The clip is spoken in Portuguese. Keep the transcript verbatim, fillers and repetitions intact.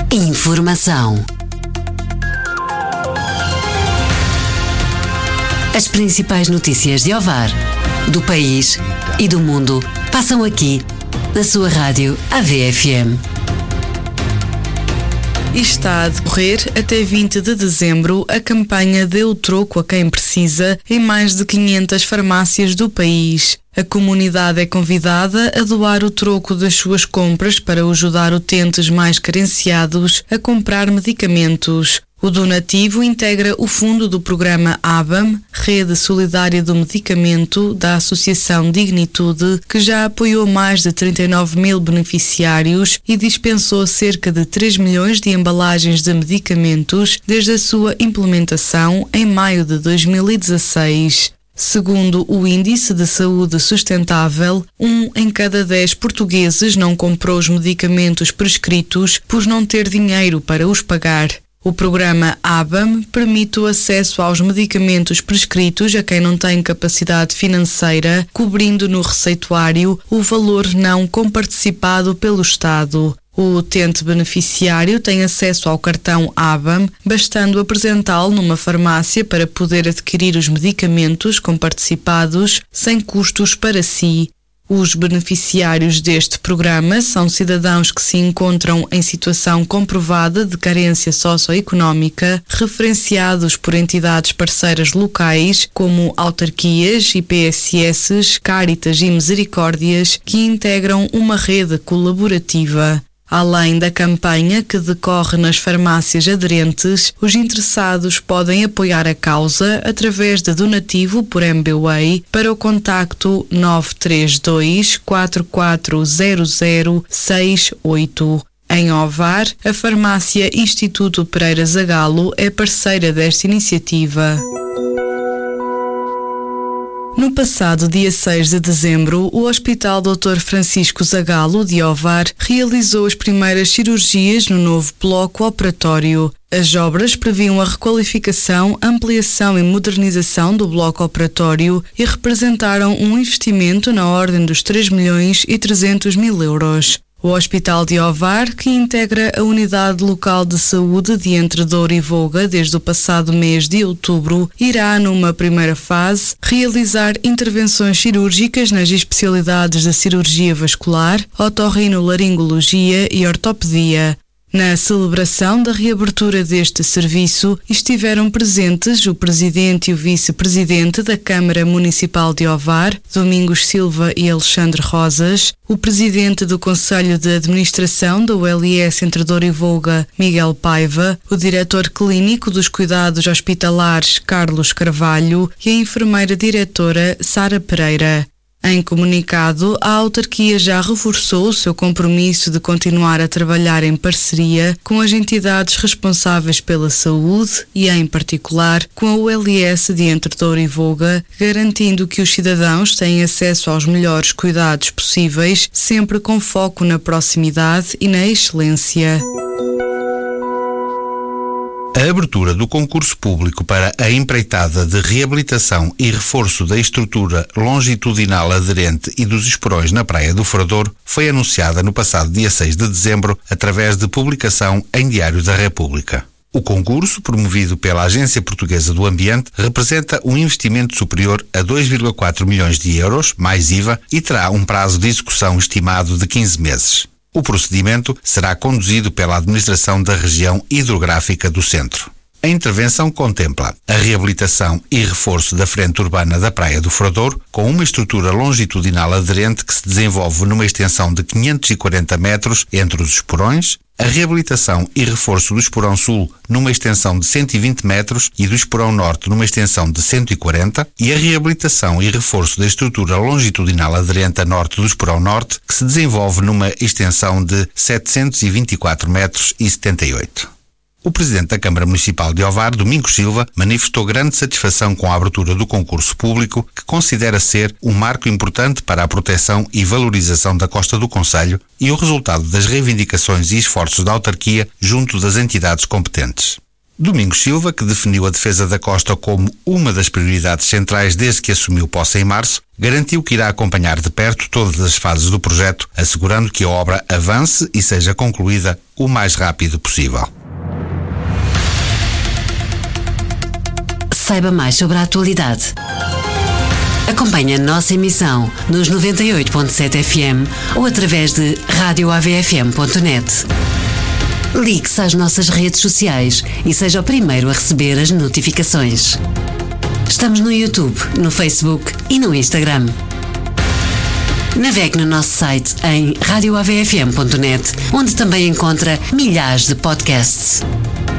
Informação. As principais notícias de Ovar, do país e do mundo passam aqui, na sua rádio A V F M. E está a decorrer até vinte de dezembro a campanha Dê o Troco a Quem Precisa em mais de quinhentas farmácias do país. A comunidade é convidada a doar o troco das suas compras para ajudar utentes mais carenciados a comprar medicamentos. O donativo integra o fundo do programa A B A M, Rede Solidária do Medicamento, da Associação Dignitude, que já apoiou mais de trinta e nove mil beneficiários e dispensou cerca de três milhões de embalagens de medicamentos desde a sua implementação em maio de dois mil e dezasseis. Segundo o Índice de Saúde Sustentável, um em cada dez portugueses não comprou os medicamentos prescritos por não ter dinheiro para os pagar. O programa A B A M permite o acesso aos medicamentos prescritos a quem não tem capacidade financeira, cobrindo no receituário o valor não comparticipado pelo Estado. O utente beneficiário tem acesso ao cartão A B A M, bastando apresentá-lo numa farmácia para poder adquirir os medicamentos comparticipados sem custos para si. Os beneficiários deste programa são cidadãos que se encontram em situação comprovada de carência socioeconómica, referenciados por entidades parceiras locais, como autarquias, I P S S, Cáritas e Misericórdias, que integram uma rede colaborativa. Além da campanha que decorre nas farmácias aderentes, os interessados podem apoiar a causa através de donativo por M B W A Y para o contacto nove três dois, quatro quatro zero zero seis oito. Em Ovar, a farmácia Instituto Pereira Zagalo é parceira desta iniciativa. No passado dia seis de dezembro, o Hospital doutor Francisco Zagalo, de Ovar, realizou as primeiras cirurgias no novo bloco operatório. As obras previam a requalificação, ampliação e modernização do bloco operatório e representaram um investimento na ordem dos três milhões e trezentos mil euros. O Hospital de Ovar, que integra a Unidade Local de Saúde de Entre Douro e Voga desde o passado mês de outubro, irá, numa primeira fase, realizar intervenções cirúrgicas nas especialidades de cirurgia vascular, otorrinolaringologia e ortopedia. Na celebração da reabertura deste serviço, estiveram presentes o Presidente e o Vice-Presidente da Câmara Municipal de Ovar, Domingos Silva e Alexandre Rosas, o Presidente do Conselho de Administração da U L S Entre Douro e Voga, Miguel Paiva, o Diretor Clínico dos Cuidados Hospitalares, Carlos Carvalho, e a Enfermeira Diretora, Sara Pereira. Em comunicado, a autarquia já reforçou o seu compromisso de continuar a trabalhar em parceria com as entidades responsáveis pela saúde e, em particular, com a U L S de Entre Douro e Voga, garantindo que os cidadãos têm acesso aos melhores cuidados possíveis, sempre com foco na proximidade e na excelência. A abertura do concurso público para a empreitada de reabilitação e reforço da estrutura longitudinal aderente e dos esporões na Praia do Furadouro foi anunciada no passado dia seis de dezembro através de publicação em Diário da República. O concurso, promovido pela Agência Portuguesa do Ambiente, representa um investimento superior a dois vírgula quatro milhões de euros, mais I V A, e terá um prazo de execução estimado de quinze meses. O procedimento será conduzido pela Administração da Região Hidrográfica do Centro. A intervenção contempla a reabilitação e reforço da frente urbana da Praia do Furadouro, com uma estrutura longitudinal aderente que se desenvolve numa extensão de quinhentos e quarenta metros entre os esporões, a reabilitação e reforço do esporão sul numa extensão de cento e vinte metros e do esporão norte numa extensão de cento e quarenta e a reabilitação e reforço da estrutura longitudinal aderente a norte do esporão norte que se desenvolve numa extensão de setecentos e vinte e quatro metros e setenta e oito. O Presidente da Câmara Municipal de Ovar, Domingos Silva, manifestou grande satisfação com a abertura do concurso público, que considera ser um marco importante para a proteção e valorização da costa do concelho e o resultado das reivindicações e esforços da autarquia junto das entidades competentes. Domingos Silva, que definiu a defesa da costa como uma das prioridades centrais desde que assumiu posse em março, garantiu que irá acompanhar de perto todas as fases do projeto, assegurando que a obra avance e seja concluída o mais rápido possível. Saiba mais sobre a atualidade. Acompanhe a nossa emissão nos noventa e oito ponto sete F M ou através de rádio A V F M ponto net. Ligue-se às nossas redes sociais e seja o primeiro a receber as notificações. Estamos no YouTube, no Facebook e no Instagram. Navegue no nosso site em rádio A V F M ponto net, onde também encontra milhares de podcasts.